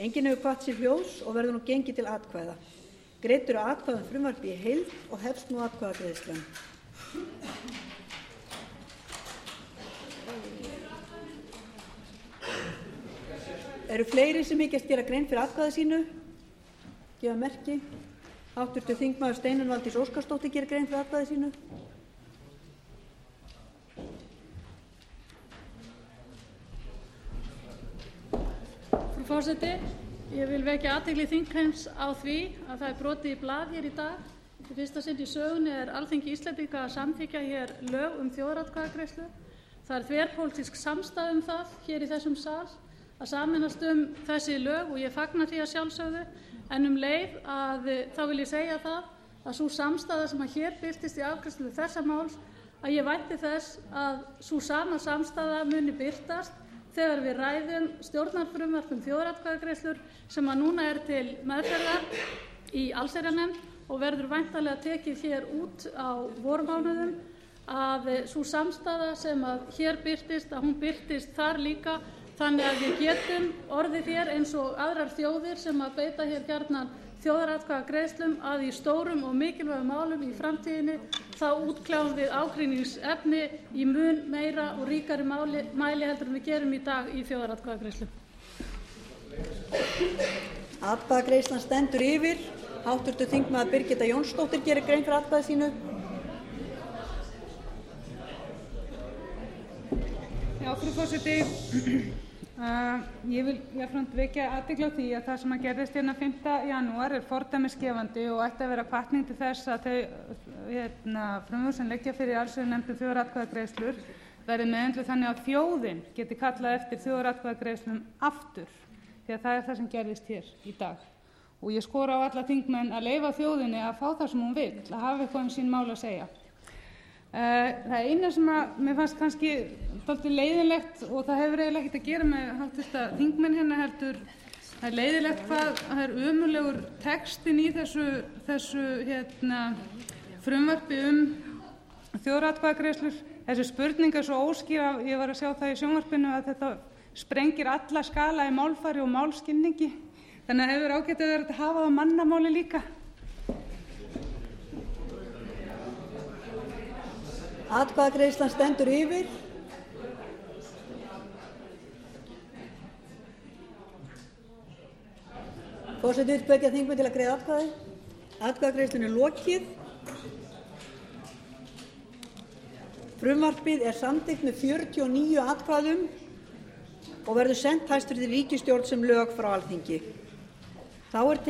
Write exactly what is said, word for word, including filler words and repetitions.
Enginn hefur kvatt sér hljóðs og verður nú gengið til atkvæða. Greidd eru atkvæði um frumvarpið í heild og hefst nú atkvæðagreiðslan. Eru fleiri sem hyggjast gera grein fyrir atkvæði sínu? Gefa merki. Háttvirtur þingmaður Steinunn Valdís Óskarsdóttir gerir grein fyrir atkvæði sínu. Frú forseti, ég vil vekja athygli þingheims á því að það er brotið í blað hér í dag. Í fyrsta sinn í sögunni er Alþingi Íslendinga að samþykkja hér lög um þjóðaratkvæðagreiðslu. Það er þverpólitísk samstaða um það hér í þessum sal að sameinast um þessi lög og ég fagna því að sjálfsögðu, en um leið að þá vil ég segja það að sú samstaða sem að hér birtist í afgreiðslu þessa máls, að ég vænti þess að sú sama samstaða muni birtast þegar við ræðum stjórnarfrumvarp um þjóðaratkvæðagreiðslur sem að núna er til meðferðar í allsherjarnefnd og verður væntanlega tekið hér út á vormánuðum, að sú samstaða sem að hér birtist, að hún birtist þar líka, þannig að við getum orðið hér eins og aðrar þjóðir sem að beita hér gjarnan þjóðaratkvæðagreiðslum, að í stórum og mikilvægum málum í framtíðinni þá útkláum við ágreiningsefni í mun meira og ríkari máli, mæli heldur en við gerum í dag í þjóðaratkvæðagreiðslu. Atkvæðagreiðslan stendur yfir. Háttvirtur þingmaður Birgitta Jónsdóttir gerir grein fyrir atkvæði sínu. Já, frú forseti, uh, ég vil jafnframt vekja athygli á því að það sem að gerðist hérna fimmta janúar er fordæmisgefandi og ætti að vera hvatning til þess að þau hérna, frumvörp sem liggja fyrir allsherjarnefnd um þjóðaratkvæðagreiðslur verði meðhöndluð þannig að þjóðin geti kallað eftir þjóðaratkvæðagreiðslum aftur, því að það er það sem gerðist hér í dag. Og ég skora á alla þingmenn að leyfa þjóðinni að fá það sem hún vill, að hafa eitthvað um sín mál að segja. Það eina sem að mér fannst kannski dálítið leiðinlegt, og það hefur eiginlega ekkert að gera með háttvirta þingmenn hérna heldur, það er leiðinlegt hvað það er ömurlegur textin í þessu, þessu hérna, frumvarpi um þjóðaratkvæðagreiðslur. Þessi spurning er svo óskýr, ég var að sjá það í sjónvarpinu að þetta sprengir alla skala í málfari og málskilningi, þannig að hefur ágætt að vera að hafa það mannamáli líka. Atkvæðagreiðslan stendur yfir. Forseti vill hvetja þingmenn til að greiða atkvæði. Atkvæðagreiðslunni er lokið. Frumvarpið er samþykkt með fjörutíu og níu atkvæðum og verður sent hæstvirtri ríkisstjórn sem lög frá Alþingi. Þá er